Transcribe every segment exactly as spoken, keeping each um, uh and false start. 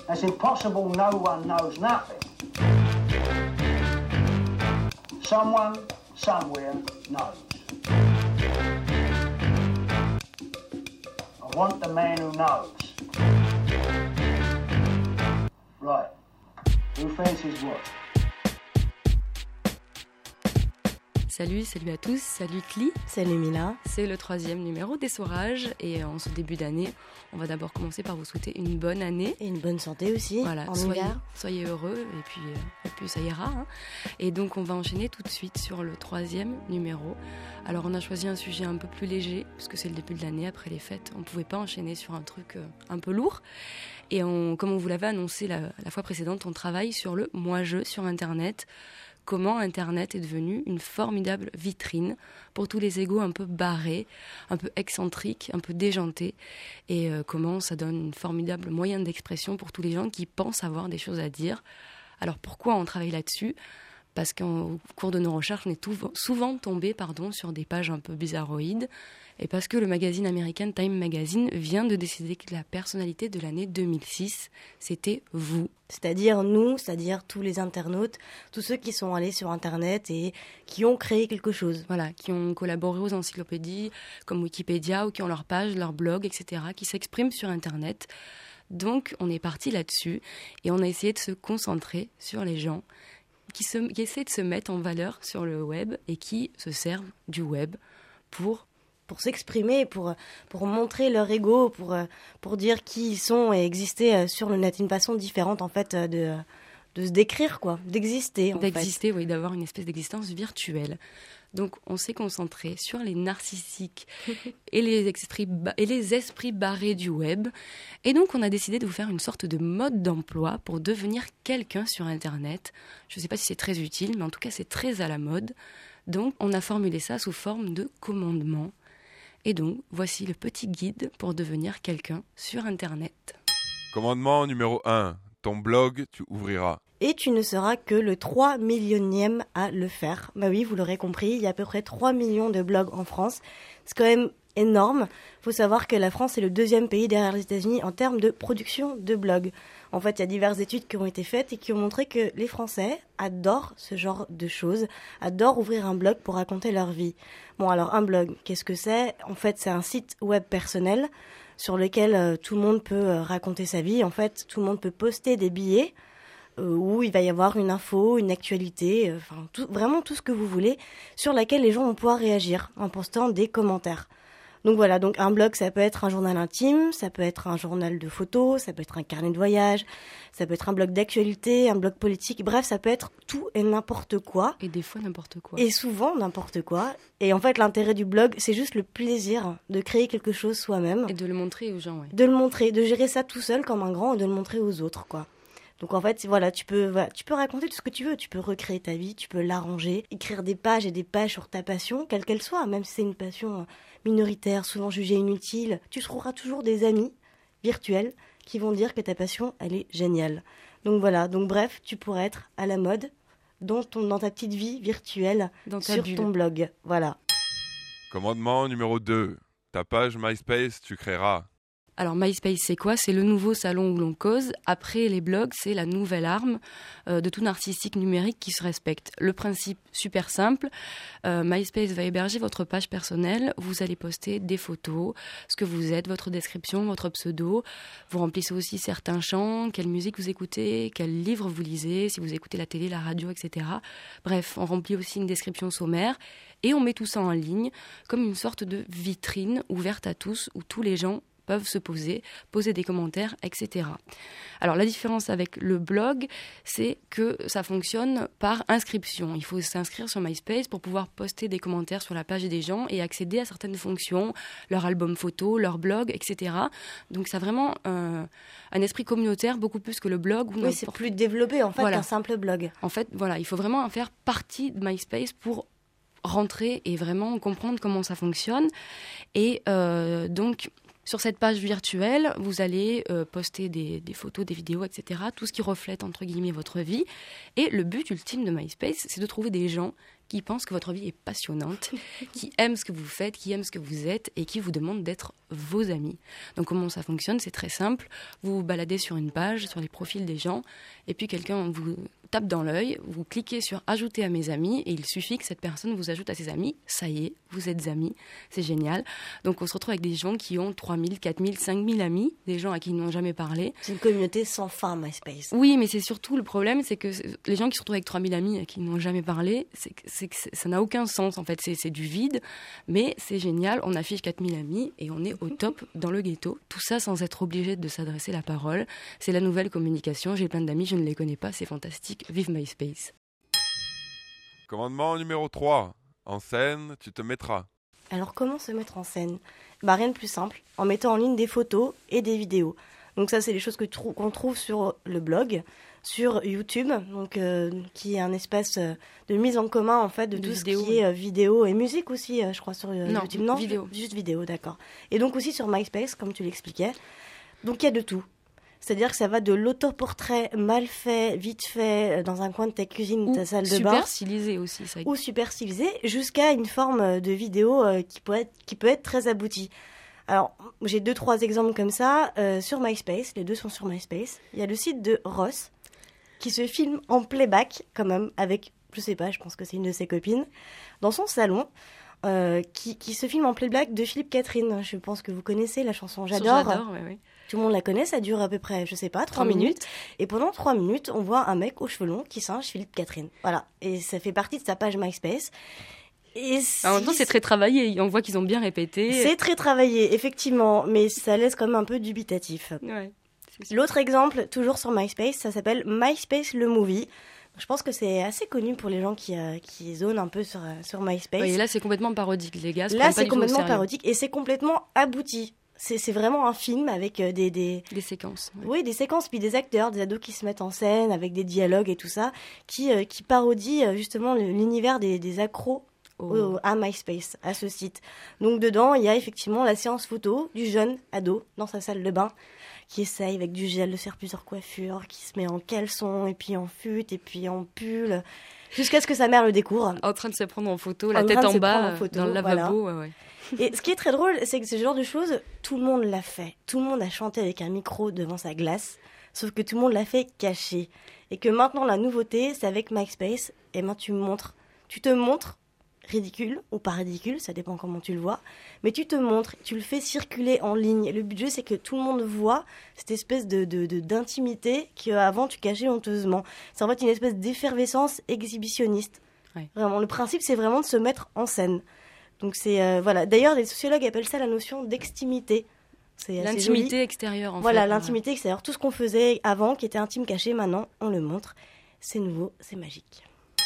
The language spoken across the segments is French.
It's impossible no one knows nothing. Someone, somewhere knows. I want the man who knows. Right. Who fancies what? Salut, salut à tous, salut Cli. Salut Mila. C'est le troisième numéro des Sourages et en ce début d'année, on va d'abord commencer par vous souhaiter une bonne année. Et une bonne santé aussi, voilà, en soyez, hiver. Soyez heureux et puis, et puis ça ira. Hein. Et donc on va enchaîner tout de suite sur le troisième numéro. Alors on a choisi un sujet un peu plus léger, parce que c'est le début de l'année, après les fêtes. On ne pouvait pas enchaîner sur un truc un peu lourd. Et on, comme on vous l'avait annoncé la, la fois précédente, on travaille sur le moi-je sur Internet. Comment Internet est devenu une formidable vitrine pour tous les égos un peu barrés, un peu excentriques, un peu déjantés, et euh, comment ça donne une formidable moyen d'expression pour tous les gens qui pensent avoir des choses à dire. Alors pourquoi on travaille là-dessus ? Parce qu'au cours de nos recherches, on est tout, souvent tombé pardon, sur des pages un peu bizarroïdes, et parce que le magazine américain Time Magazine vient de décider que la personnalité de l'année deux mille six, c'était vous. C'est-à-dire nous, c'est-à-dire tous les internautes, tous ceux qui sont allés sur Internet et qui ont créé quelque chose. Voilà, qui ont collaboré aux encyclopédies comme Wikipédia ou qui ont leur page, leur blog, et cetera, qui s'expriment sur Internet. Donc on est parti là-dessus et on a essayé de se concentrer sur les gens qui, se, qui essaient de se mettre en valeur sur le web et qui se servent du web pour... pour s'exprimer, pour, pour montrer leur ego, pour, pour dire qui ils sont et exister sur le net. Une façon différente, en fait, de, de se décrire, quoi, d'exister, en D'exister, fait. oui, d'avoir une espèce d'existence virtuelle. Donc, on s'est concentré sur les narcissiques et, les esprits ba- et les esprits barrés du web. Et donc, on a décidé de vous faire une sorte de mode d'emploi pour devenir quelqu'un sur Internet. Je ne sais pas si c'est très utile, mais en tout cas, c'est très à la mode. Donc, on a formulé ça sous forme de commandement. Et donc, voici le petit guide pour devenir quelqu'un sur Internet. Commandement numéro un. Ton blog, tu ouvriras. Et tu ne seras que le trois millionième à le faire. Bah oui, vous l'aurez compris, il y a à peu près trois millions de blogs en France. C'est quand même énorme. Il faut savoir que la France est le deuxième pays derrière les États-Unis en termes de production de blogs. En fait, il y a diverses études qui ont été faites et qui ont montré que les Français adorent ce genre de choses, adorent ouvrir un blog pour raconter leur vie. Bon, alors un blog, qu'est-ce que c'est ? En fait, c'est un site web personnel sur lequel euh, tout le monde peut euh, raconter sa vie. En fait, tout le monde peut poster des billets euh, où il va y avoir une info, une actualité, euh, enfin tout, vraiment tout ce que vous voulez, sur laquelle les gens vont pouvoir réagir en postant des commentaires. Donc voilà, donc un blog, ça peut être un journal intime, ça peut être un journal de photos, ça peut être un carnet de voyage, ça peut être un blog d'actualité, un blog politique, bref, ça peut être tout et n'importe quoi. Et des fois n'importe quoi. Et souvent n'importe quoi. Et en fait, l'intérêt du blog, c'est juste le plaisir de créer quelque chose soi-même. Et de le montrer aux gens, oui. De le montrer, de gérer ça tout seul comme un grand et de le montrer aux autres, quoi. Donc en fait, voilà, tu peux, voilà, tu peux raconter tout ce que tu veux, tu peux recréer ta vie, tu peux l'arranger, écrire des pages et des pages sur ta passion, quelle qu'elle soit, même si c'est une passion minoritaire, souvent jugée inutile, tu trouveras toujours des amis virtuels qui vont dire que ta passion, elle est géniale. Donc voilà, donc bref, tu pourrais être à la mode dans, ton, dans ta petite vie virtuelle dans ta sur bulle. ton blog. Voilà. Commandement numéro deux. Ta page MySpace, tu créeras. Alors MySpace, c'est quoi ? C'est le nouveau salon où l'on cause. Après les blogs, c'est la nouvelle arme euh, de tout narcissique numérique qui se respecte. Le principe, super simple. Euh, MySpace va héberger votre page personnelle. Vous allez poster des photos, ce que vous êtes, votre description, votre pseudo. Vous remplissez aussi certains champs, quelle musique vous écoutez, quel livre vous lisez, si vous écoutez la télé, la radio, et cetera. Bref, on remplit aussi une description sommaire et on met tout ça en ligne comme une sorte de vitrine ouverte à tous où tous les gens peuvent se poser, poser des commentaires, et cetera. Alors la différence avec le blog, c'est que ça fonctionne par inscription. Il faut s'inscrire sur MySpace pour pouvoir poster des commentaires sur la page des gens et accéder à certaines fonctions, leur album photo, leur blog, et cetera. Donc ça a vraiment un, un esprit communautaire beaucoup plus que le blog. Où oui, c'est plus développé en fait voilà. qu'un simple blog. En fait, voilà, il faut vraiment en faire partie de MySpace pour rentrer et vraiment comprendre comment ça fonctionne. Et euh, donc... Sur cette page virtuelle, vous allez euh, poster des, des photos, des vidéos, et cetera. Tout ce qui reflète, entre guillemets, votre vie. Et le but ultime de MySpace, c'est de trouver des gens qui qui pensent que votre vie est passionnante, qui aiment ce que vous faites, qui aiment ce que vous êtes et qui vous demandent d'être vos amis. Donc comment ça fonctionne ? C'est très simple. Vous vous baladez sur une page, sur les profils des gens, et puis quelqu'un vous tape dans l'œil, vous cliquez sur « Ajouter à mes amis » et il suffit que cette personne vous ajoute à ses amis. Ça y est, vous êtes amis. C'est génial. Donc on se retrouve avec des gens qui ont trois mille, quatre mille, cinq mille amis, des gens à qui ils n'ont jamais parlé. C'est une communauté sans fin, MySpace. Oui, mais c'est surtout le problème, c'est que les gens qui se retrouvent avec trois mille amis à qui ils n'ont jamais parlé, c'est que, c'est que ça n'a aucun sens en fait. C'est, c'est du vide, mais c'est génial. On affiche quatre mille amis et on est au top dans le ghetto. Tout ça sans être obligé de s'adresser la parole. C'est la nouvelle communication. J'ai plein d'amis, je ne les connais pas. C'est fantastique. Vive MySpace. Commandement numéro trois. En scène, tu te mettras. Alors comment se mettre en scène ? Bah rien de plus simple, en mettant en ligne des photos et des vidéos. Donc ça c'est les choses que trou- qu'on trouve sur le blog, sur YouTube, donc euh, qui est un espace euh, de mise en commun en fait de, de tout vidéo, ce qui est euh, vidéo et musique aussi, euh, je crois sur euh, non, YouTube. Non, vidéo. Juste vidéo, d'accord. Et donc aussi sur MySpace, comme tu l'expliquais. Donc il y a de tout. C'est-à-dire que ça va de l'autoportrait mal fait, vite fait, dans un coin de ta cuisine, ou ta salle de bain. Super stylisé aussi. Ça. Ou super stylisé, jusqu'à une forme de vidéo euh, qui, peut être, qui peut être très aboutie. Alors, j'ai deux, trois exemples comme ça euh, sur MySpace. Les deux sont sur MySpace. Il y a le site de Ross, qui se filme en playback, quand même, avec, je sais pas, je pense que c'est une de ses copines, dans son salon. Euh, qui, qui se filme en playback de Philippe Catherine. Je pense que vous connaissez la chanson J'adore. J'adore, oui, oui. Tout le monde la connaît, ça dure à peu près, je sais pas, trois minutes. minutes. Et pendant trois minutes, on voit un mec aux cheveux longs qui singe Philippe Catherine. Voilà. Et ça fait partie de sa page MySpace. Et si... En même temps, c'est très travaillé. On voit qu'ils ont bien répété. C'est très travaillé, effectivement. Mais ça laisse quand même un peu dubitatif. Ouais. L'autre exemple, toujours sur MySpace, ça s'appelle MySpace le Movie. Je pense que c'est assez connu pour les gens qui, euh, qui zonent un peu sur, euh, sur MySpace. Ouais, et là, c'est complètement parodique, les gars. Là, c'est complètement parodique et c'est complètement abouti. C'est, c'est vraiment un film avec euh, des, des... Des séquences. Ouais. Oui, des séquences, puis des acteurs, des ados qui se mettent en scène avec des dialogues et tout ça, qui, euh, qui parodient euh, justement l'univers des, des accros oh. au, à MySpace, à ce site. Donc dedans, il y a effectivement la séance photo du jeune ado dans sa salle de bain, qui essaye avec du gel de faire plusieurs coiffures, qui se met en caleçon, et puis en fut, et puis en pull, jusqu'à ce que sa mère le découvre. En train de se prendre en photo, la en tête en bas, en photo, dans le lavabo. Voilà. Ouais, ouais. Et ce qui est très drôle, c'est que ce genre de choses, tout le monde l'a fait. Tout le monde a chanté avec un micro devant sa glace, sauf que tout le monde l'a fait caché. Et que maintenant, la nouveauté, c'est avec MySpace, et ben tu montres, tu te montres, ridicule ou pas ridicule, ça dépend comment tu le vois, mais tu te montres, tu le fais circuler en ligne. Le but du jeu, c'est que tout le monde voit cette espèce de, de, de, d'intimité qu'avant tu cachais honteusement. C'est en fait une espèce d'effervescence exhibitionniste. Ouais. Vraiment, le principe, c'est vraiment de se mettre en scène. Donc c'est, euh, voilà. D'ailleurs, les sociologues appellent ça la notion d'extimité. C'est l'intimité extérieure, en voilà, fait. Voilà, l'intimité ouais. extérieure. Tout ce qu'on faisait avant, qui était intime, caché, maintenant, on le montre. C'est nouveau, c'est magique.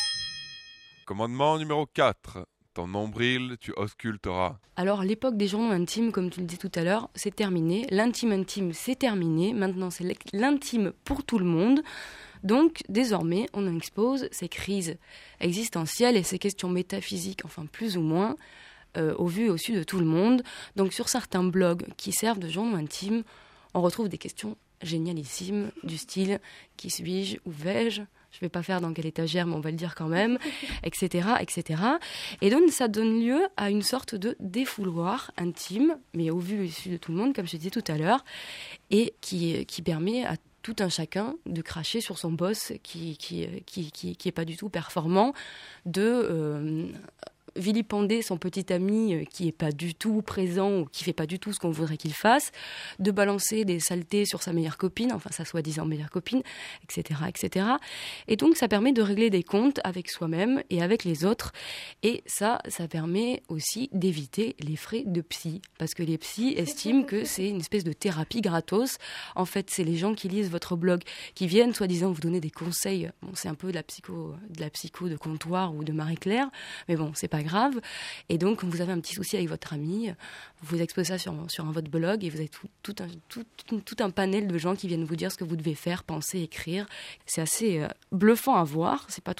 Commandement numéro quatre. Ton nombril, tu ausculteras. Alors, l'époque des journaux intimes, comme tu le dis tout à l'heure, c'est terminé. L'intime intime, c'est terminé. Maintenant, c'est l'intime pour tout le monde. Donc, désormais, on expose ces crises existentielles et ces questions métaphysiques, enfin plus ou moins, euh, au vu et au su de tout le monde. Donc, sur certains blogs qui servent de journaux intimes, on retrouve des questions génialissimes du style « Qui suis-je ? Où vais-je ? Je ne vais pas faire dans quelle étagère, mais on va le dire quand même, et cetera, et cetera. Et donc, ça donne lieu à une sorte de défouloir intime, mais au vu et au su de tout le monde, comme je disais tout à l'heure, et qui, qui permet à tout un chacun de cracher sur son boss qui qui qui qui, qui est pas du tout performant, de euh, vilipender son petit ami qui est pas du tout présent ou qui fait pas du tout ce qu'on voudrait qu'il fasse, de balancer des saletés sur sa meilleure copine, enfin sa soi-disant meilleure copine, et cetera, et cetera. Et donc ça permet de régler des comptes avec soi-même et avec les autres. Et ça, ça permet aussi d'éviter les frais de psy, parce que les psys estiment que c'est une espèce de thérapie gratos. En fait, c'est les gens qui lisent votre blog, qui viennent soi-disant vous donner des conseils. Bon, c'est un peu de la psycho, de la psycho de comptoir ou de Marie-Claire, mais bon, c'est pas grave. Et donc, quand vous avez un petit souci avec votre ami, vous vous exposez ça sur, sur un, votre blog et vous avez tout, tout, un, tout, tout, tout un panel de gens qui viennent vous dire ce que vous devez faire, penser, écrire. C'est assez euh, bluffant à voir. C'est pas toujours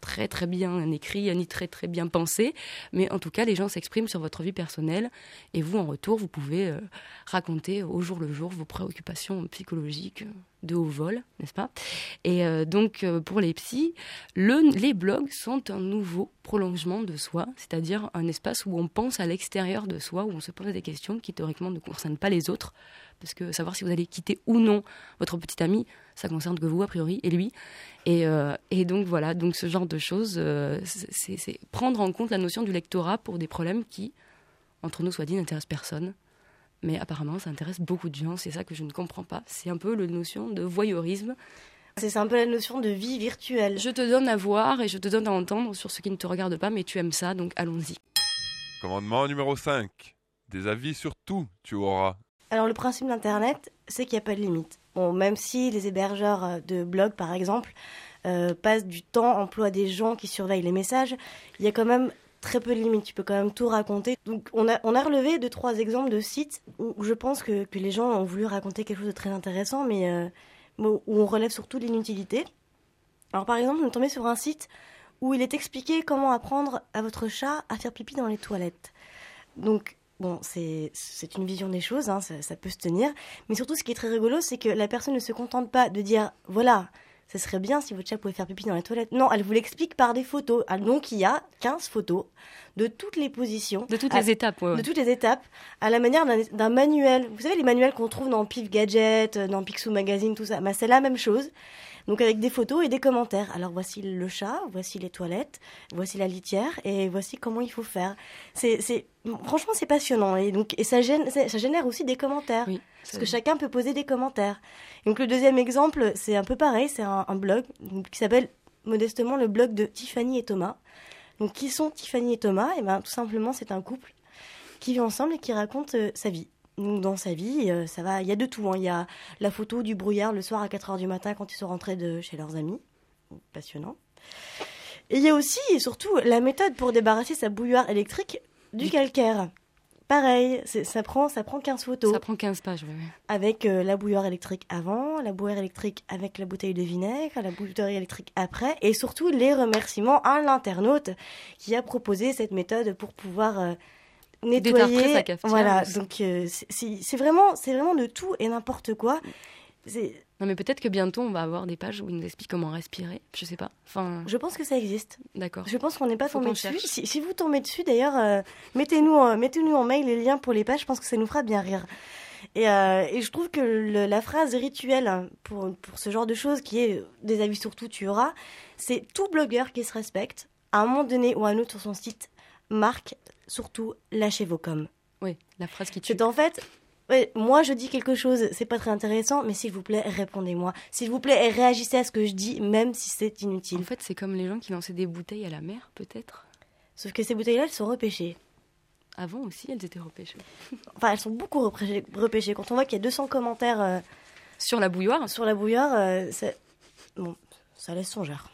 très très bien écrit, ni très très bien pensé, mais en tout cas, les gens s'expriment sur votre vie personnelle et vous, en retour, vous pouvez euh, raconter au jour le jour vos préoccupations psychologiques de haut vol, n'est-ce pas? Et euh, donc, euh, pour les psys, le, les blogs sont un nouveau prolongement de soi, c'est-à-dire un espace où on pense à l'extérieur de soi, où on se pose des questions qui théoriquement ne concernent pas les autres, parce que savoir si vous allez quitter ou non votre petit ami, ça concerne que vous a priori et lui. Et, euh, et donc voilà, donc ce genre de choses, euh, c'est, c'est prendre en compte la notion du lectorat pour des problèmes qui, entre nous soit dit, n'intéressent personne. Mais apparemment, ça intéresse beaucoup de gens, c'est ça que je ne comprends pas. C'est un peu la notion de voyeurisme. C'est un peu la notion de vie virtuelle. Je te donne à voir et je te donne à entendre sur ce qui ne te regarde pas, mais tu aimes ça, donc allons-y. Commandement numéro cinq. Des avis sur tout, tu auras. Alors le principe d'Internet, c'est qu'il n'y a pas de limite. Bon, même si les hébergeurs de blogs, par exemple, euh, passent du temps, emploient des gens qui surveillent les messages, il y a quand même très peu de limites. Tu peux quand même tout raconter. Donc on a, on a relevé deux, trois exemples de sites où je pense que, que les gens ont voulu raconter quelque chose de très intéressant, mais euh, où on relève surtout l'inutilité. Alors par exemple, on est tombé sur un site où il est expliqué comment apprendre à votre chat à faire pipi dans les toilettes. Donc, bon, c'est, c'est une vision des choses, hein, ça, ça peut se tenir. Mais surtout, ce qui est très rigolo, c'est que la personne ne se contente pas de dire « Voilà, ce serait bien si votre chat pouvait faire pipi dans les toilettes ». Non, elle vous l'explique par des photos. Donc, il y a quinze photos de toutes les positions. De toutes à, les étapes, ouais, ouais. De toutes les étapes, à la manière d'un, d'un manuel. Vous savez, les manuels qu'on trouve dans Pif Gadget, dans Picsou Magazine, tout ça. Bah, c'est la même chose. Donc avec des photos et des commentaires. Alors voici le chat, voici les toilettes, voici la litière et voici comment il faut faire. C'est, c'est, franchement, c'est passionnant et donc et ça, gêne, ça, ça génère aussi des commentaires. Oui, parce que chacun peut poser des commentaires. Et donc le deuxième exemple, c'est un peu pareil, c'est un, un blog qui s'appelle modestement le blog de Tiffany et Thomas. Donc qui sont Tiffany et Thomas? Et ben tout simplement, c'est un couple qui vit ensemble et qui raconte euh, sa vie. Donc dans sa vie, euh, ça va, il y a de tout. Hein. Il y a la photo du brouillard le soir à quatre heures du matin quand ils sont rentrés de chez leurs amis. Passionnant. Et il y a aussi et surtout la méthode pour débarrasser sa bouilloire électrique du, du... calcaire. Pareil, c'est, ça, prend, ça prend quinze photos. Ça prend quinze pages, oui. oui. Avec euh, la bouilloire électrique avant, la bouilloire électrique avec la bouteille de vinaigre, la bouilloire électrique après, et surtout les remerciements à l'internaute qui a proposé cette méthode pour pouvoir... Euh, nettoyer, sa cafetière, voilà. aussi. Donc euh, c'est, c'est, c'est vraiment, c'est vraiment de tout et n'importe quoi. C'est... Non, mais peut-être que bientôt on va avoir des pages où ils nous expliquent comment respirer. Je sais pas. Enfin, je pense que ça existe. D'accord. Je pense qu'on n'est pas Faut tombé qu'on dessus. cherche. Si, si vous tombez dessus, d'ailleurs, euh, mettez-nous, euh, mettez-nous en mail les liens pour les pages. Je pense que ça nous fera bien rire. Et, euh, et je trouve que le, la phrase rituelle pour pour ce genre de choses, qui est des avis sur tout, tu auras, c'est tout blogueur qui se respecte à un moment donné ou à un autre sur son site marque surtout lâchez vos coms. Oui, la phrase qui tue. C'est en fait, ouais, moi je dis quelque chose, c'est pas très intéressant, mais s'il vous plaît, répondez-moi. S'il vous plaît, réagissez à ce que je dis, même si c'est inutile. En fait, c'est comme les gens qui lançaient des bouteilles à la mer, peut-être. Sauf que ces bouteilles-là, elles sont repêchées. Avant aussi, elles étaient repêchées. Enfin, elles sont beaucoup repêchées. repêchées. Quand on voit qu'il y a deux cents commentaires euh, sur la bouilloire, sur la bouilloire, euh, ça... Bon, ça laisse songeur.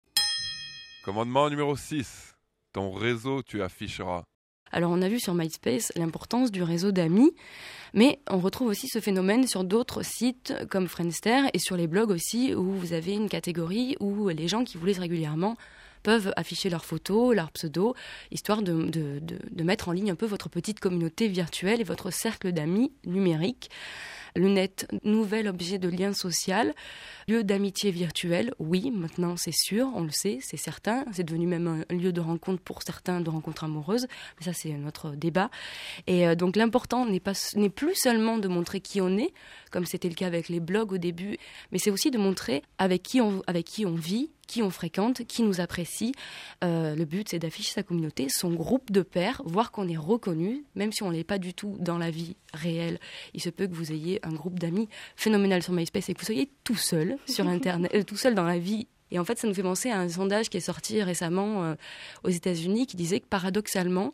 Commandement numéro six. Ton réseau, tu afficheras. Alors on a vu sur MySpace l'importance du réseau d'amis, mais on retrouve aussi ce phénomène sur d'autres sites comme Friendster et sur les blogs aussi où vous avez une catégorie où les gens qui vous lisent régulièrement peuvent afficher leurs photos, leurs pseudos, histoire de, de, de, de mettre en ligne un peu votre petite communauté virtuelle et votre cercle d'amis numérique. Le net, nouvel objet de lien social, lieu d'amitié virtuelle, oui, maintenant c'est sûr, on le sait, c'est certain, c'est devenu même un lieu de rencontre pour certains, de rencontres amoureuses, mais ça c'est notre débat. Et euh, donc l'important n'est, pas, n'est plus seulement de montrer qui on est, comme c'était le cas avec les blogs au début, mais c'est aussi de montrer avec qui on, avec qui on vit, qui on fréquente, qui nous apprécie. Euh, le but, c'est d'afficher sa communauté, son groupe de pairs, voir qu'on est reconnu, même si on ne l'est pas du tout dans la vie réelle. Il se peut que vous ayez un groupe d'amis phénoménal sur MySpace et que vous soyez tout seul sur Internet, euh, tout seul dans la vie. Et en fait, ça nous fait penser à un sondage qui est sorti récemment euh, aux États-Unis qui disait que paradoxalement,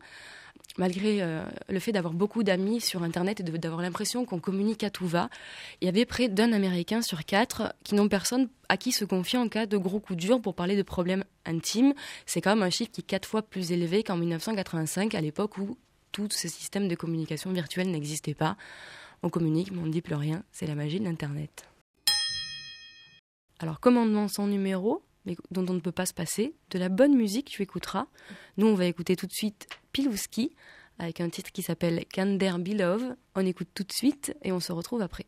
malgré euh, le fait d'avoir beaucoup d'amis sur Internet et de, d'avoir l'impression qu'on communique à tout va, il y avait près d'un Américain sur quatre qui n'ont personne à qui se confier en cas de gros coups durs pour parler de problèmes intimes. C'est quand même un chiffre qui est quatre fois plus élevé qu'en dix-neuf cent quatre-vingt-cinq, à l'époque où tout ce système de communication virtuelle n'existait pas. On communique, mais on ne dit plus rien. C'est la magie de l'Internet. Alors, commandement sans numéro, mais dont on ne peut pas se passer. De la bonne musique, tu écouteras. Nous, on va écouter tout de suite Pilouski, avec un titre qui s'appelle Can There Be Love. On écoute tout de suite et on se retrouve après.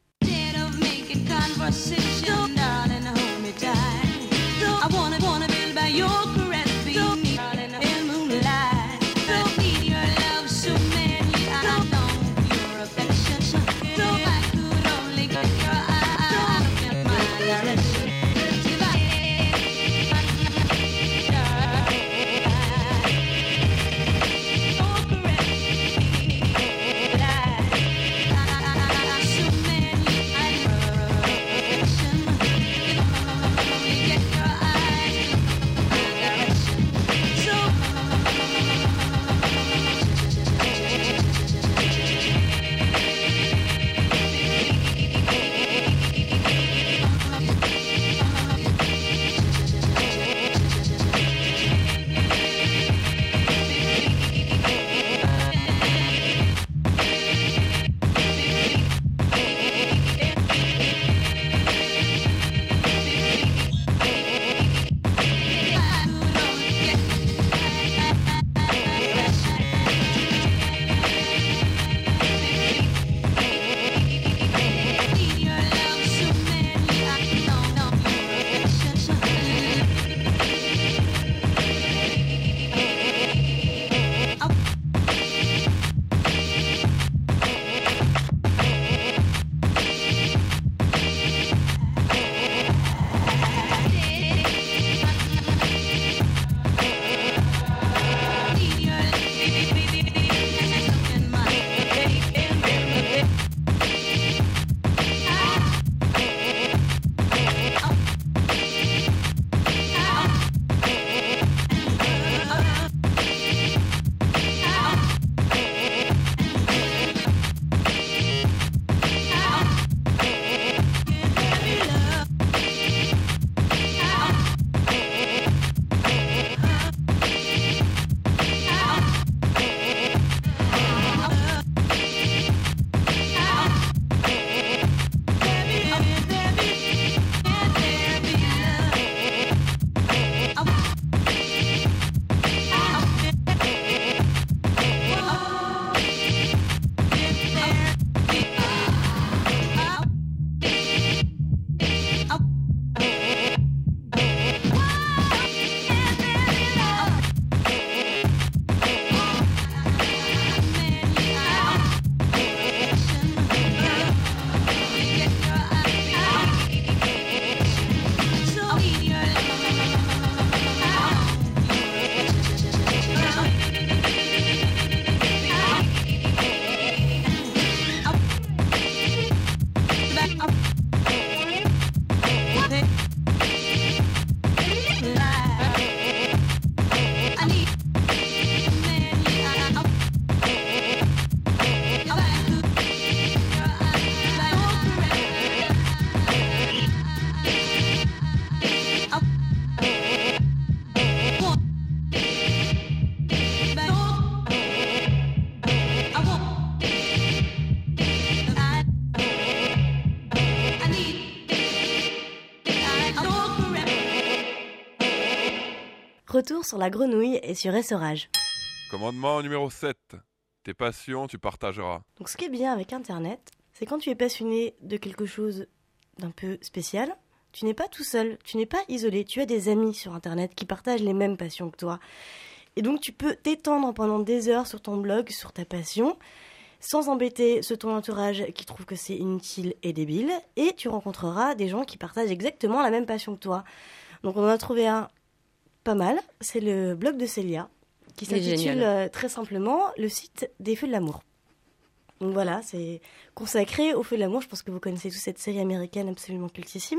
Retour sur la grenouille et sur Essorage. Commandement numéro sept. Tes passions, tu partageras. Donc ce qui est bien avec Internet, c'est quand tu es passionné de quelque chose d'un peu spécial, tu n'es pas tout seul, tu n'es pas isolé, tu as des amis sur Internet qui partagent les mêmes passions que toi. Et donc tu peux t'étendre pendant des heures sur ton blog, sur ta passion, sans embêter ce ton entourage qui trouve que c'est inutile et débile, et tu rencontreras des gens qui partagent exactement la même passion que toi. Donc on en a trouvé un pas mal, c'est le blog de Célia, qui s'intitule euh, très simplement le site des Feux de l'amour. Donc voilà, c'est consacré aux Feux de l'amour. Je pense que vous connaissez tous cette série américaine absolument cultissime.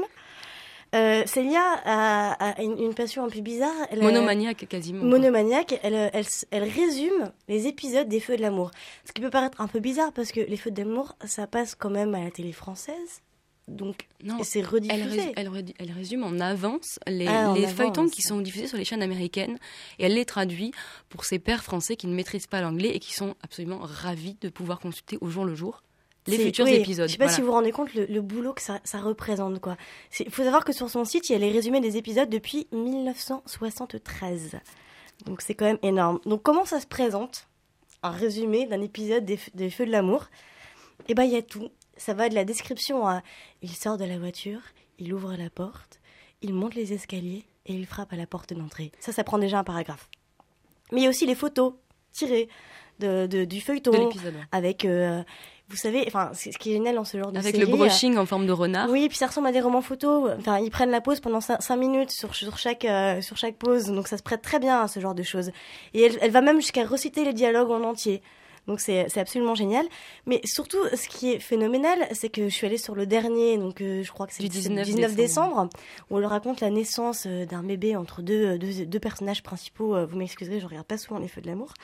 Euh, Célia a, a une, une passion un peu bizarre. Elle monomaniaque quasiment. Monomaniaque. Elle, elle, elle résume les épisodes des Feux de l'amour. Ce qui peut paraître un peu bizarre parce que les Feux de l'amour, ça passe quand même à la télé française. Donc, non, et c'est rediffusé. Elle, rés- elle, ré- elle résume en avance les, ah, en les avance. feuilletons qui sont diffusés sur les chaînes américaines et elle les traduit pour ces pères français qui ne maîtrisent pas l'anglais et qui sont absolument ravis de pouvoir consulter au jour le jour les C'est- futurs oui, épisodes. Je sais pas voilà. si vous vous rendez compte le, le boulot que ça, ça représente, quoi. Il faut savoir que sur son site, il y a les résumés des épisodes depuis mille neuf cent soixante-treize. Donc c'est quand même énorme. Donc comment ça se présente, un résumé d'un épisode des, des Feux de l'amour? Eh ben il y a tout. Ça va de la description à il sort de la voiture, il ouvre la porte, il monte les escaliers et il frappe à la porte d'entrée. Ça, ça prend déjà un paragraphe. Mais il y a aussi les photos tirées de, de, du feuilleton. De l'épisode, ouais. Avec, euh, vous savez, enfin, c'est- ce qui est génial dans ce genre de Avec série. le brushing en forme de renard. Oui, puis ça ressemble à des romans photos. Enfin, ils prennent la pause pendant cinq minutes sur, sur, chaque, euh, sur chaque pause. Donc ça se prête très bien à ce genre de choses. Et elle, elle va même jusqu'à reciter les dialogues en entier. Donc c'est c'est absolument génial. Mais surtout, ce qui est phénoménal, c'est que je suis allée sur le dernier, donc euh, je crois que c'est Du le dix-neuf dix-neuf décembre. décembre, où elle raconte la naissance euh, d'un bébé entre deux, deux, deux personnages principaux. Euh, Vous m'excuserez, je regarde pas souvent les Feux de l'amour.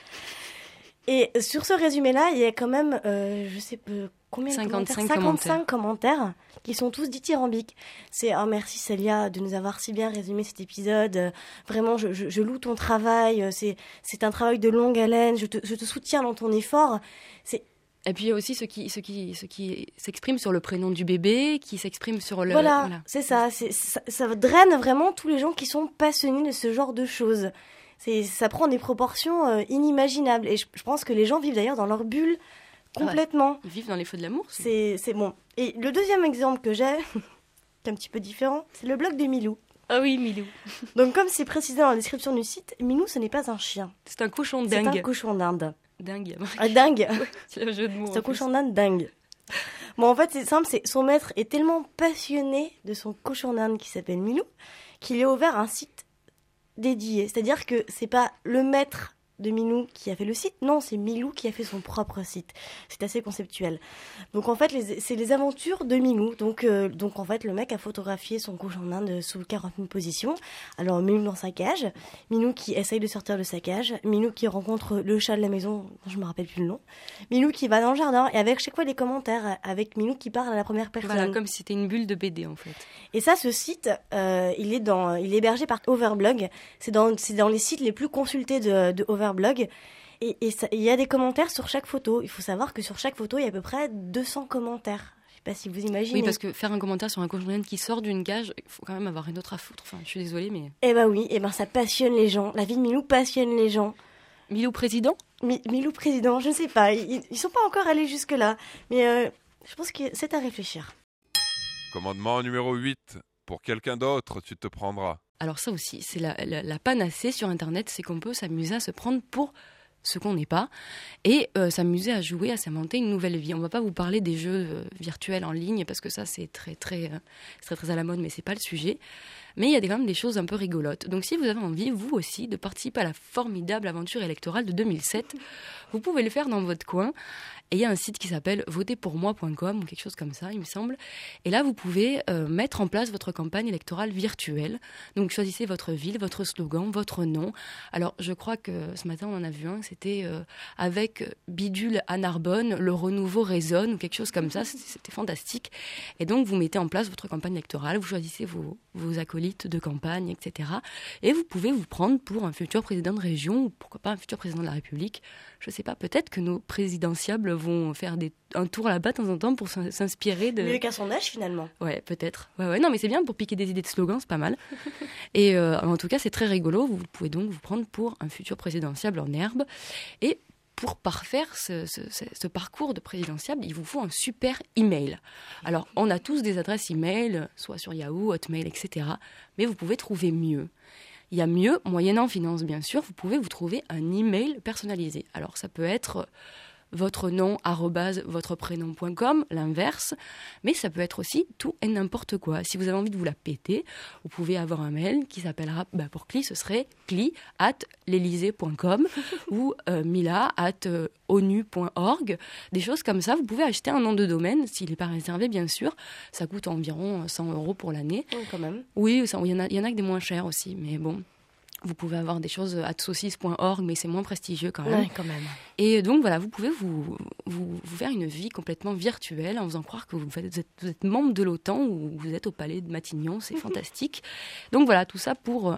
Et sur ce résumé-là, il y a quand même, euh, je sais pas, combien de cinquante-cinq commentaires cinquante-cinq commentaires qui sont tous dithyrambiques. C'est un merci Célia de nous avoir si bien résumé cet épisode. Euh, Vraiment, je, je, je loue ton travail. Euh, C'est, c'est un travail de longue haleine. Je te, je te soutiens dans ton effort. C'est Et puis il y a aussi ceux qui, ceux qui, ceux qui s'expriment sur le prénom du bébé, qui s'expriment sur le... voilà, voilà. c'est ça, c'est ça. Ça draine vraiment tous les gens qui sont passionnés de ce genre de choses. C'est, ça prend des proportions euh, inimaginables. Et je, je pense que les gens vivent d'ailleurs dans leur bulle complètement. Ils vivent dans les feux de l'amour. c'est- C'est, c'est bon. Et le deuxième exemple que j'ai, qui est un petit peu différent, c'est le blog de Milou. Ah oui, Milou. Donc comme c'est précisé dans la description du site, Milou ce n'est pas un chien. C'est un cochon C'est un dingue. cochon d'Inde. Dingue. Ah, dingue. C'est un jeu de mots. C'est en un plus. cochon d'Inde dingue. Bon, en fait, c'est simple, c'est son maître est tellement passionné de son cochon d'Inde qui s'appelle Milou qu'il lui a ouvert un site dédié. C'est-à-dire que c'est pas le maître de Milou qui a fait le site, non, c'est Milou qui a fait son propre site. C'est assez conceptuel. Donc en fait, les- c'est les aventures de Milou. Donc, euh, donc en fait, le mec a photographié son cochon d'Inde sous quarante mille positions. Alors Milou dans sa cage, Milou qui essaye de sortir de sa cage, Milou qui rencontre le chat de la maison, je me rappelle plus le nom, Milou qui va dans le jardin et avec chaque fois des commentaires, avec Milou qui parle à la première personne. Voilà, comme si c'était une bulle de B D en fait. Et ça, ce site, euh, il est dans, il est hébergé par Overblog. C'est dans, c'est dans les sites les plus consultés de, de Overblog. Et, et ça- il y a des commentaires sur chaque photo. Il faut savoir que sur chaque photo, il y a à peu près deux cents commentaires. Je sais pas si vous imaginez. Oui, parce que faire un commentaire sur un cochon d'Inde qui sort d'une cage, il faut quand même avoir une autre à foutre. Enfin, je suis désolée, mais... Eh ben oui, eh ben ça passionne les gens. La vie de Milou passionne les gens. Milou président? Mi- Milou président, je ne sais pas. Ils, ils sont pas encore allés jusque là, mais euh, je pense que c'est à réfléchir. Commandement numéro huit. Pour quelqu'un d'autre, tu te prendras. Alors ça aussi, c'est la, la, la panacée sur Internet, c'est qu'on peut s'amuser à se prendre pour ce qu'on n'est pas et euh, s'amuser à jouer, à s'inventer une nouvelle vie. On ne va pas vous parler des jeux euh, virtuels en ligne parce que ça c'est très très, euh, c'est très très à la mode, mais c'est pas le sujet. Mais il y a des- quand même des choses un peu rigolotes. Donc si vous avez envie, vous aussi, de participer à la formidable aventure électorale de deux mille sept, vous pouvez le faire dans votre coin. Et il y a un site qui s'appelle voter pour moi point com ou quelque chose comme ça, il me semble. Et là, vous pouvez euh, mettre en place votre campagne électorale virtuelle. Donc, choisissez votre ville, votre slogan, votre nom. Alors, je crois que ce matin, on en a vu un, c'était euh, avec Bidule à Narbonne, le renouveau résonne ou quelque chose comme ça. C'était c'était fantastique. Et donc, vous mettez en place votre campagne électorale, vous choisissez vos, vos acolytes de campagne, et cetera. Et vous pouvez vous prendre pour un futur président de région ou pourquoi pas un futur président de la République. Je sais pas, peut-être que nos présidentiables vont faire des, un tour là-bas de temps en temps pour s'in- s'inspirer de... Mieux qu'à son âge finalement. Ouais, peut-être. Ouais, ouais. Non, mais c'est bien pour piquer des idées de slogans, c'est pas mal. Et euh, en tout cas, c'est très rigolo. Vous pouvez donc vous prendre pour un futur présidentiable en herbe. Et pour parfaire ce, ce, ce, ce parcours de présidentiable, il vous faut un super email. Alors, on a tous des adresses email, soit sur Yahoo, Hotmail, et cetera. Mais vous pouvez trouver mieux. Il y a mieux, moyennant finance bien sûr, vous pouvez vous trouver un email personnalisé. Alors ça peut être votre nom arobase votre prénom point com, l'inverse, mais ça peut être aussi tout et n'importe quoi. Si vous avez envie de vous la péter, vous pouvez avoir un mail qui s'appellera, bah pour Cli, ce serait cli at l'elysée point com ou euh, mila at euh, onu point org, des choses comme ça. Vous pouvez acheter un nom de domaine, s'il n'est pas réservé bien sûr, ça coûte environ cent euros pour l'année. Oui, quand même. Oui, ça- il y en a, il y en a que des moins chers aussi, mais bon. Vous pouvez avoir des choses at saucisse point org, mais c'est moins prestigieux quand même. Ouais, quand même. Et donc voilà, vous pouvez vous, vous, vous faire une vie complètement virtuelle en faisant croire que vous êtes, vous êtes, vous êtes membre de l'OTAN ou vous êtes au palais de Matignon, c'est fantastique. Donc voilà, tout ça pour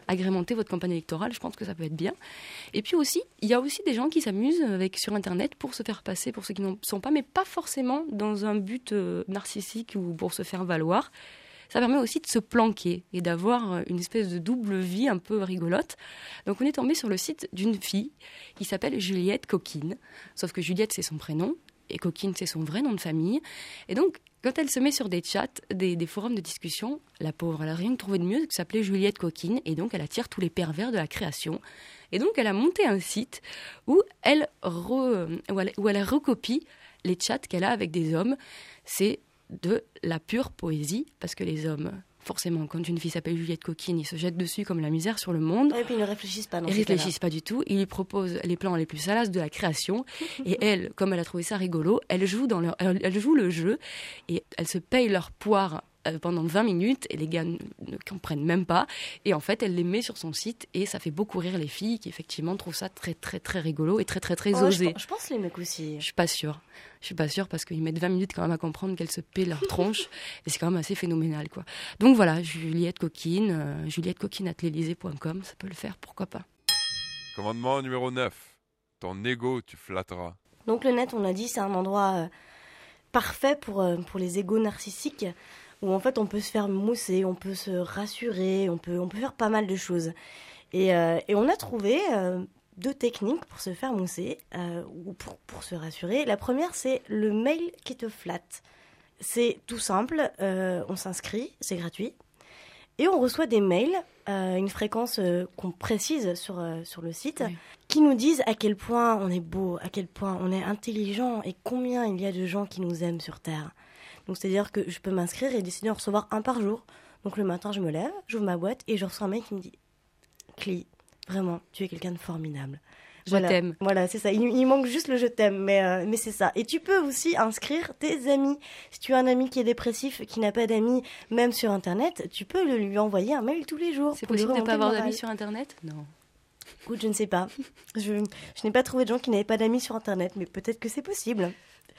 agrémenter votre campagne électorale, je pense que ça peut être bien. Et puis aussi, il y a aussi des gens qui s'amusent avec, sur Internet pour se faire passer pour ceux qui n'en sont pas, mais pas forcément dans un but euh, narcissique ou pour se faire valoir. Ça permet aussi de se planquer et d'avoir une espèce de double vie un peu rigolote. Donc on est tombé sur le site d'une fille qui s'appelle Juliette Coquine, sauf que Juliette c'est son prénom et Coquine c'est son vrai nom de famille. Et donc quand elle se met sur des chats, des, des forums de discussion, la pauvre, elle n'a rien trouvé de mieux que s'appeler Juliette Coquine, et donc elle attire tous les pervers de la création. Et donc elle a monté un site où elle, re, où elle, où elle recopie les chats qu'elle a avec des hommes. C'est de la pure poésie, parce que les hommes, forcément, quand une fille s'appelle Juliette Coquine, ils se jettent dessus comme la misère sur le monde. Et puis ils ne réfléchissent pas. Ils ne réfléchissent pas du tout. Ils lui proposent les plans les plus salaces de la création. Et elle, comme elle a trouvé ça rigolo, elle joue, dans leur, elle, elle joue le jeu et elle se paye leur poire pendant vingt minutes et les gars ne, ne comprennent même pas. Et en fait, elle les met sur son site et ça fait beaucoup rire les filles qui, effectivement, trouvent ça très, très, très rigolo et très, très, très oh, osé. Je, je pense les mecs aussi. Je suis pas sûre. Je suis pas sûre parce qu'ils mettent vingt minutes quand même à comprendre qu'elles se paient leur tronche et c'est quand même assez phénoménal, quoi. Donc voilà, Juliette Coquine, euh, juliette coquine arobase l'elysée point com, ça peut le faire, pourquoi pas. Commandement numéro neuf. Ton ego, tu flatteras. Donc le net, on l'a dit, c'est un endroit euh, parfait pour, euh, pour les égos narcissiques, où en fait on peut se faire mousser, on peut se rassurer, on peut, on peut faire pas mal de choses. Et, euh, et on a trouvé euh, deux techniques pour se faire mousser, euh, ou pour, pour se rassurer. La première, c'est le mail qui te flatte. C'est tout simple, euh, on s'inscrit, c'est gratuit, et on reçoit des mails, euh, une fréquence euh, qu'on précise sur, euh, sur le site, oui, qui nous disent à quel point on est beau, à quel point on est intelligent, et combien il y a de gens qui nous aiment sur Terre. Donc c'est-à-dire que je peux m'inscrire et décider d'en recevoir un par jour. Donc le matin, je me lève, j'ouvre ma boîte et je reçois un mail qui me dit « Cli, vraiment, tu es quelqu'un de formidable. » Je voilà, t'aime. Voilà, c'est ça. Il, il manque juste le « je t'aime », mais, euh, mais c'est ça. Et tu peux aussi inscrire tes amis. Si tu as un ami qui est dépressif, qui n'a pas d'amis, même sur Internet, tu peux le, lui envoyer un mail tous les jours. C'est possible de ne pas avoir d'amis sur Internet ? Non. Écoute, je ne sais pas. Je, je n'ai pas trouvé de gens qui n'avaient pas d'amis sur Internet, mais peut-être que c'est possible.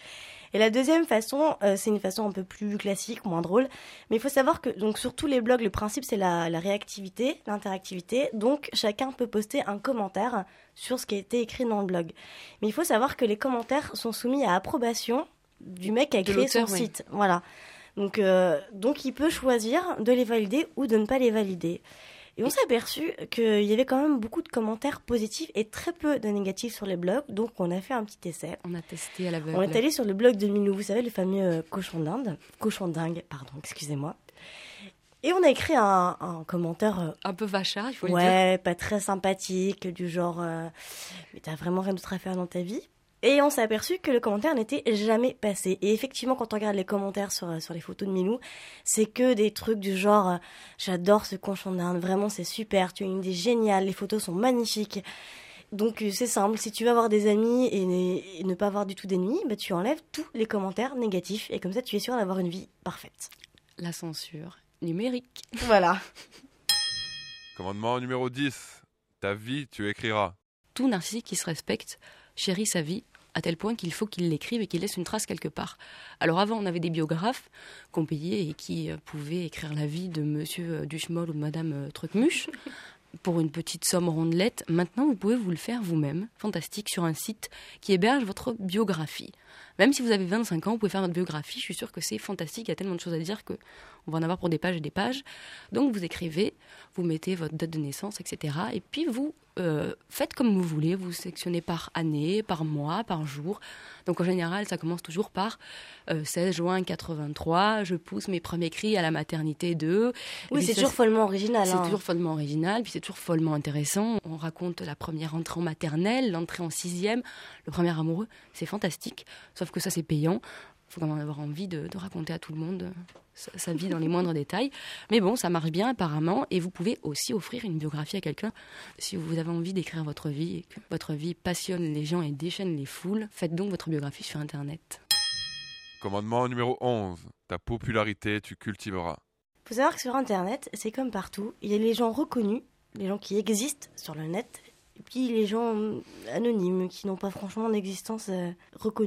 Et la deuxième façon, euh, c'est une façon un peu plus classique, moins drôle. Mais il faut savoir que donc, sur tous les blogs, le principe, c'est la, la réactivité, l'interactivité. Donc, chacun peut poster un commentaire sur ce qui a été écrit dans le blog. Mais il faut savoir que les commentaires sont soumis à approbation du mec qui a créé son oui. site. Voilà. Donc, euh, donc, il peut choisir de les valider ou de ne pas les valider. Et on s'est aperçu qu'il y avait quand même beaucoup de commentaires positifs et très peu de négatifs sur les blogs. Donc, on a fait un petit essai. On a testé à l'aveugle. On est allé sur le blog de Milou, vous savez, le fameux euh, cochon d'Inde. Cochon dingue, pardon, excusez-moi. Et on a écrit un, un commentaire... Euh, un peu vachard, il faut le ouais, dire. Ouais, pas très sympathique, du genre... Euh, mais t'as vraiment rien d'autre à faire dans ta vie ? Et on s'est aperçu que le commentaire n'était jamais passé. Et effectivement, quand on regarde les commentaires sur, sur les photos de Milou, c'est que des trucs du genre euh, « J'adore ce cochon d'Inde, vraiment c'est super, tu as une idée géniale, les photos sont magnifiques ». Donc c'est simple, si tu veux avoir des amis et ne, et ne pas avoir du tout d'ennemis, bah, tu enlèves tous les commentaires négatifs. Et comme ça, tu es sûr d'avoir une vie parfaite. La censure numérique. Voilà. Commandement numéro dix. Ta vie, tu écriras. Tout narcissique qui se respecte chérit sa vie à tel point qu'il faut qu'il l'écrive et qu'il laisse une trace quelque part. Alors avant, on avait des biographes qu'on payait et qui euh, pouvaient écrire la vie de monsieur euh, Duchemol ou de madame euh, Trucmuche pour une petite somme rondelette. Maintenant, vous pouvez vous le faire vous-même, fantastique, sur un site qui héberge votre biographie. Même si vous avez vingt-cinq ans, vous pouvez faire votre biographie. Je suis sûre que c'est fantastique, il y a tellement de choses à dire qu'on va en avoir pour des pages et des pages. Donc vous écrivez, vous mettez votre date de naissance, et cetera. Et puis vous euh, faites comme vous voulez, vous sélectionnez par année, par mois, par jour. Donc en général, ça commence toujours par euh, seize juin quatre-vingt-trois, je pousse mes premiers cris à la maternité de... Oui, c'est ça, toujours follement original. C'est hein. toujours follement original, puis c'est toujours follement intéressant. On raconte la première entrée en maternelle, l'entrée en sixième, le premier amoureux, c'est fantastique. Sauf que ça, c'est payant. Il faut quand même avoir envie de, de raconter à tout le monde sa, sa vie dans les moindres détails. Mais bon, ça marche bien apparemment. Et vous pouvez aussi offrir une biographie à quelqu'un. Si vous avez envie d'écrire votre vie et que votre vie passionne les gens et déchaîne les foules, faites donc votre biographie sur Internet. Commandement numéro onze. Ta popularité, tu cultiveras. Il faut savoir que sur Internet, c'est comme partout. Il y a les gens reconnus, les gens qui existent sur le net, et puis les gens anonymes qui n'ont pas franchement d'existence euh, reconnue.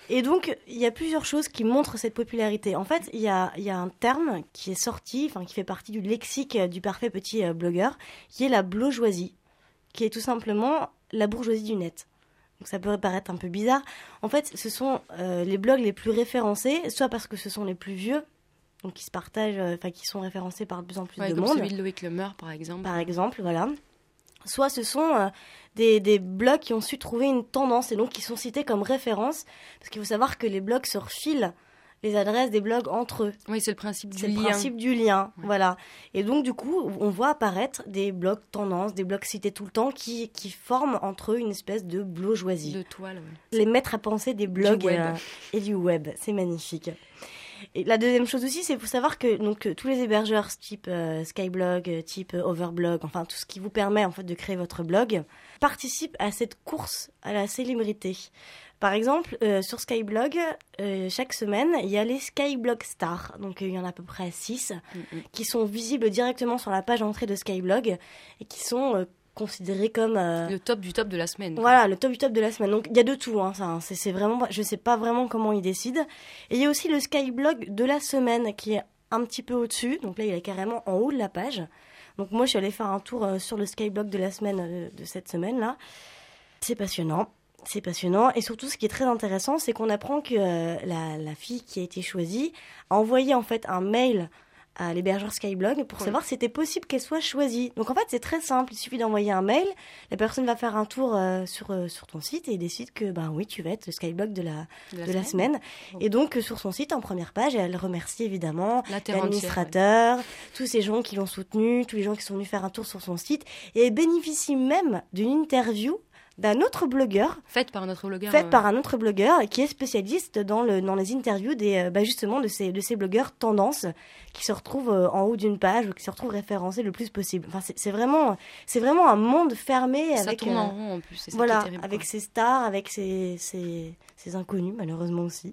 Et donc, il y a plusieurs choses qui montrent cette popularité. En fait, il y a, il y a un terme qui est sorti, enfin qui fait partie du lexique du parfait petit euh, blogueur, qui est la blogeoisie, qui est tout simplement la bourgeoisie du net. Donc ça peut paraître un peu bizarre. En fait, ce sont euh, les blogs les plus référencés, soit parce que ce sont les plus vieux, donc qui se partagent, enfin euh, qui sont référencés par de plus en plus ouais, de comme monde. Celui de Loïc Lemeur, par exemple. Par exemple, voilà. Soit ce sont euh, des, des blogs qui ont su trouver une tendance et donc qui sont cités comme référence, parce qu'il faut savoir que les blogs se refilent les adresses des blogs entre eux. Oui, c'est le principe du c'est lien. C'est le principe du lien, ouais. voilà. Et donc du coup, on voit apparaître des blogs tendances, des blogs cités tout le temps, qui, qui forment entre eux une espèce de blogeoisie. De toile, oui. Les mettre à penser des blogs du web. Euh, et du web, c'est magnifique. Et la deuxième chose aussi, c'est pour savoir que donc tous les hébergeurs type euh, Skyblog, type euh, Overblog, enfin tout ce qui vous permet en fait de créer votre blog, participent à cette course à la célébrité. Par exemple, euh, sur Skyblog, euh, chaque semaine, il y a les Skyblog Stars, donc euh, il y en a à peu près six, mm-hmm. qui sont visibles directement sur la page d'entrée de Skyblog et qui sont euh, considérés comme euh... le top du top de la semaine. Quoi. Voilà, le top du top de la semaine. Donc il y a de tout, hein, ça, c'est, c'est vraiment, je sais pas vraiment comment ils décident. Et il y a aussi le Skyblog de la semaine qui est un petit peu au-dessus. Donc là, il est carrément en haut de la page. Donc moi, je suis allée faire un tour euh, sur le Skyblog de la semaine euh, de cette semaine là. C'est passionnant. C'est passionnant. Et surtout, ce qui est très intéressant, c'est qu'on apprend que euh, la, la fille qui a été choisie a envoyé en fait un mail à l'hébergeur Skyblog pour oui. savoir si c'était possible qu'elle soit choisie. Donc en fait, c'est très simple. Il suffit d'envoyer un mail. La personne va faire un tour euh, sur, euh, sur ton site et décide que ben oui, tu vas être le Skyblog de la, de la, de la semaine. semaine. Oh. Et donc, euh, sur son site, en première page, elle remercie évidemment l'administrateur, entière, ouais. tous ces gens qui l'ont soutenu, tous les gens qui sont venus faire un tour sur son site. Et elle bénéficie même d'une interview d'un autre blogueur, faite par un autre blogueur, faite euh... par un autre blogueur qui est spécialiste dans le dans les interviews des euh, bah justement de ces de ces blogueurs tendances qui se retrouvent euh, en haut d'une page ou qui se retrouvent référencés le plus possible. Enfin c'est c'est vraiment c'est vraiment un monde fermé ça avec tourne euh, en rond en plus. C'est ça voilà qui est terrible, avec quoi. ses stars, avec ses ses ses inconnus malheureusement aussi.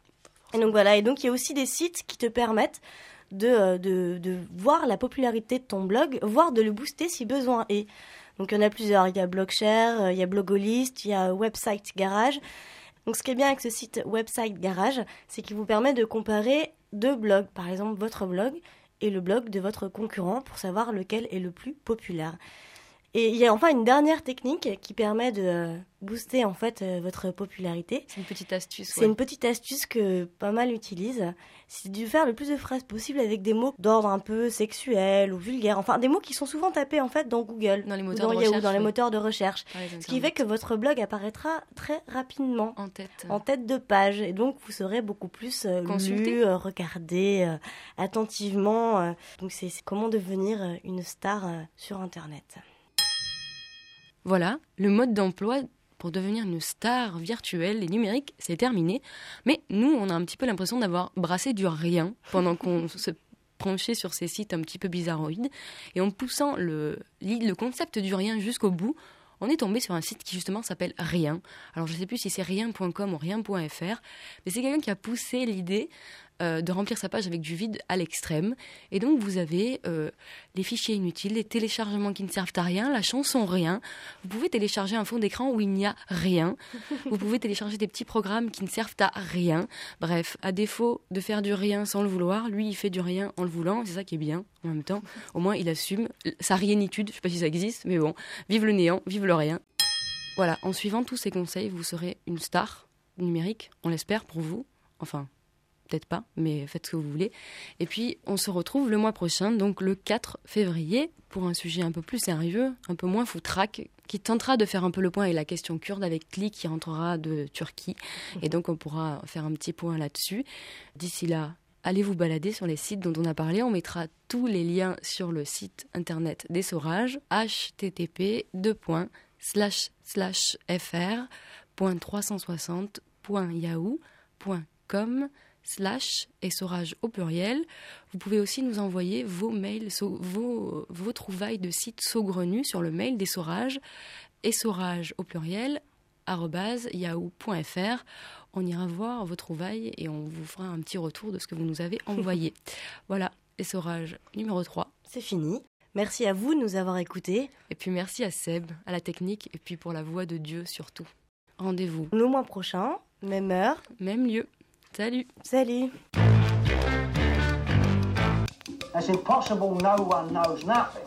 Et donc voilà et donc il y a aussi des sites qui te permettent de de de voir la popularité de ton blog, voire de le booster si besoin est. Donc il y en a plusieurs, il y a Blogshare, il y a Blogolist, il y a Website Garage. Donc ce qui est bien avec ce site Website Garage, c'est qu'il vous permet de comparer deux blogs, par exemple votre blog et le blog de votre concurrent pour savoir lequel est le plus populaire. Et il y a enfin une dernière technique qui permet de booster en fait votre popularité. C'est une petite astuce. C'est ouais. une petite astuce que pas mal utilisent. C'est de faire le plus de phrases possible avec des mots d'ordre un peu sexuel ou vulgaire. Enfin, des mots qui sont souvent tapés en fait dans Google, dans les moteurs dans de Yahoo, recherche, dans les oui. moteurs de recherche. Ouais, ce qui fait que votre blog apparaîtra très rapidement en tête, en tête de page, et donc vous serez beaucoup plus euh, lu, euh, regardé euh, attentivement. Euh. Donc c'est, c'est comment devenir une star euh, sur Internet. Voilà, le mode d'emploi pour devenir une star virtuelle et numérique, c'est terminé. Mais nous, on a un petit peu l'impression d'avoir brassé du rien pendant qu'on se penchait sur ces sites un petit peu bizarroïdes. Et en poussant le, le concept du rien jusqu'au bout, on est tombé sur un site qui justement s'appelle Rien. Alors je ne sais plus si c'est rien point com ou rien point f r, mais c'est quelqu'un qui a poussé l'idée euh, de remplir sa page avec du vide à l'extrême. Et donc vous avez euh, les fichiers inutiles, les téléchargements qui ne servent à rien, la chanson Rien. Vous pouvez télécharger un fond d'écran où il n'y a rien. Vous pouvez télécharger des petits programmes qui ne servent à rien. Bref, à défaut de faire du rien sans le vouloir, lui il fait du rien en le voulant. C'est ça qui est bien en même temps. Au moins il assume sa rienitude. Je ne sais pas si ça existe, mais bon, vive le néant, vive le rien. Voilà, en suivant tous ces conseils, vous serez une star numérique, on l'espère pour vous. Enfin, peut-être pas, mais faites ce que vous voulez. Et puis, on se retrouve le mois prochain, donc le quatre février, pour un sujet un peu plus sérieux, un peu moins foutraque, qui tentera de faire un peu le point avec la question kurde, avec Kli qui rentrera de Turquie. Et donc, on pourra faire un petit point là-dessus. D'ici là, allez vous balader sur les sites dont on a parlé. On mettra tous les liens sur le site internet d'Essorage, h t t p deux slash slash fr point trois cent soixante point yahoo point com slash essorage au pluriel. Vous pouvez aussi nous envoyer vos mails, so, vos, vos trouvailles de sites saugrenus sur le mail d'Essorage, essorage au pluriel, arobase yahoo point f r. On ira voir vos trouvailles et on vous fera un petit retour de ce que vous nous avez envoyé. Voilà, Essorage numéro trois. C'est fini. Merci à vous de nous avoir écoutés. Et puis merci à Seb, à la technique, et puis pour la voix de Dieu surtout. Rendez-vous le mois prochain Même heure. Même lieu. Salut. Salut. It's impossible no one knows nothing.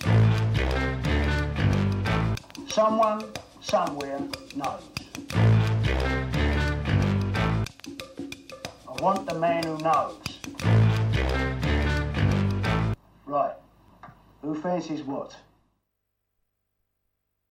Someone, somewhere, knows. I want the man who knows. Right. Who fancies what?